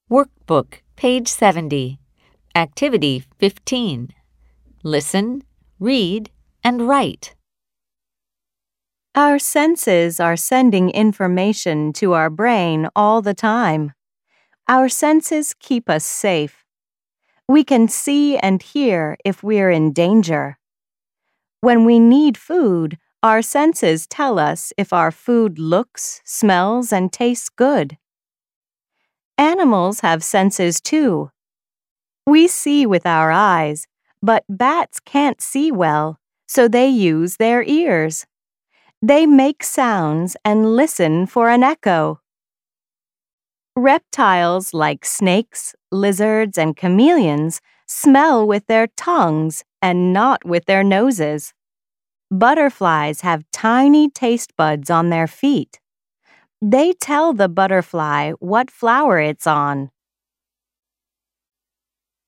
Workbook, page 70. Activity 15. Listen, read, and write. Our senses are sending information to our brain all the time. Our senses keep us safe. We can see and hear if we're in danger. When we need food, our senses tell us if our food looks, smells, and tastes good. Animals have senses too. We see with our eyes, but bats can't see well, so they use their ears. They make sounds and listen for an echo. Reptiles like snakes, lizards, and chameleons smell with their tongues and not with their noses. Butterflies have tiny taste buds on their feet. They tell the butterfly what flower it's on.